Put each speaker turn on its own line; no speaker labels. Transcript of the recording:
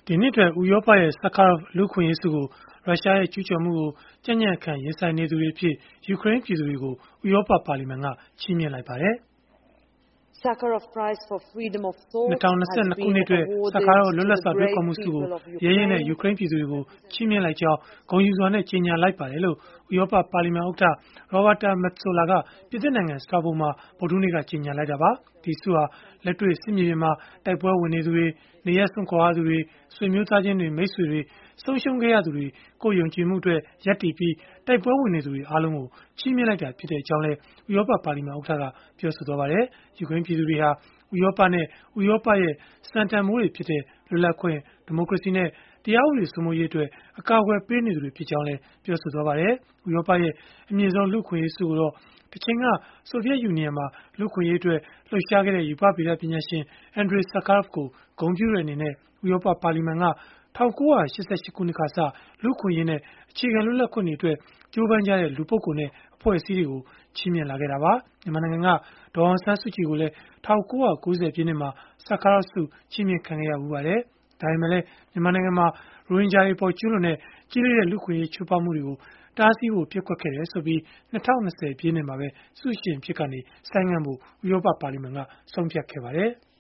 ဒီနှစ်အတွက်ဥရောပရဲ့ Sakharov လူ့အခွင့်အရေးဆုကိုရုရှားရဲ့ကျူးကျော်မှုကိုကြံ့ကြံ့ခံရင်ဆိုင်နေသူတွေအဖြစ်ယူကရိန်းပြည်သူတွေကိုဥရောပပါလီမန်ကချီးမြှင့်လိုက်ပါတယ်။ 2022 ခုနှစ်အတွက် Sakharov လွတ်လပ်စွာတွေးခေါ်မှုဆုကိုရဲရဲနဲ့ယူကရိန်းပြည်သူတွေကိုချီးမြှင့်လိုက်ကြောင်းဂုဏ်ယူစွာနဲ့ကြေညာလိုက်ပါတယ်လို့ဥရောပပါလီမန်ဥက္ကဋ္ဌ Roberta Metsola ကပြင်သစ်နိုင်ငံ Strasbourg မှာဗုဒ္ဓဟူးနေ့ကကြေညာလိုက်တာပါ။ ဒီဆုဟာလက်တွေ့စစ်မြေပြင်မှာတိုက်ပွဲဝင်နေသူတွေနေရပ်စွန့်ခွာရသူတွေဆွေမျိုးသားချင်းတွေမိတ်ဆွေတွေဆုံးရှုံးခဲ့ရသူတွေကိုယ်ယုံကြည်မှုအတွက်ရပ်တည်ပြီးတိုက်ပွဲဝင်နေသူတွေအားလုံးကိုချီးမြှင့်လိုက်တာဖြစ်ကြောင်းလည်းဥရောပပါလီမန်ဥက္ကဋ္ဌကပြောဆိုသွားပါတယ်။ ယူကရိန်းပြည်သူတွေဟာဥရောပနဲ့ဥရောပရဲ့စံတန်ဖိုးတွေဖြစ်တဲ့လွတ်လပ်ခွင့်ဒီမိုကရေစီနဲ့တရားဥပဒေစိုးမိုးရေးအတွက်အကာအကွယ်ပေးနေသူတွေဖြစ်ကြောင်းလည်းပြောဆိုသွားပါတယ်။ ဥရောပရဲ့အမြင့်ဆုံးလူ့အခွင့်အရေးဆုကိုတော့တချိန်ကဆိုဗီယက်ယူနီယံမှာလူ့အခွင့်အရေးအတွက်လှုပ်ရှားခဲ့တဲ့ရူပဗေဒပညာရှင် Andrei Sakharov ကိုဂုဏ်ပြုတဲ့အနေနဲ့ဥရောပပါလီမန်က1988 ခုနှစ်ကစလူ့အခွင့်အရေးနဲ့အခြေခံလွတ်လပ်ခွင့်တွေအတွက်ကြိုးပမ်းကြတဲ့လူပုဂ္ဂိုလ်နဲ့အဖွဲ့အစည်းတွေကိုချီးမြှင့်လာခဲ့တာပါ။ မြန်မာနိုင်ငံကဒေါ်အောင်ဆန်းစုကြည်ကိုလည်း1990 ပြည့်နှစ်မှာSakharov ဆုချီးမြှင့်ခံခဲ့ရဖူးပါတယ်။ ဒါပေမဲ့လည်းမြန်မာနိုင်ငံမှာရိုဟင်ဂျာတွေအပေါ်ကျူးလွန်တဲ့ကြီးလေးတဲ့လူ့အခွင့်အရေးချိုးဖောက်မှုတွေကိုတားဆီးဖို့ပျက်ကွက်ခဲ့တယ်ဆိုပြီး2020 ပြည့်နှစ်မှာပဲဆုရှင်အဖြစ်ကနေဆိုင်းငံ့ဖို့ဥရောပပါလီမန်ကဆုံးဖြတ်ခဲ့ပါတယ်။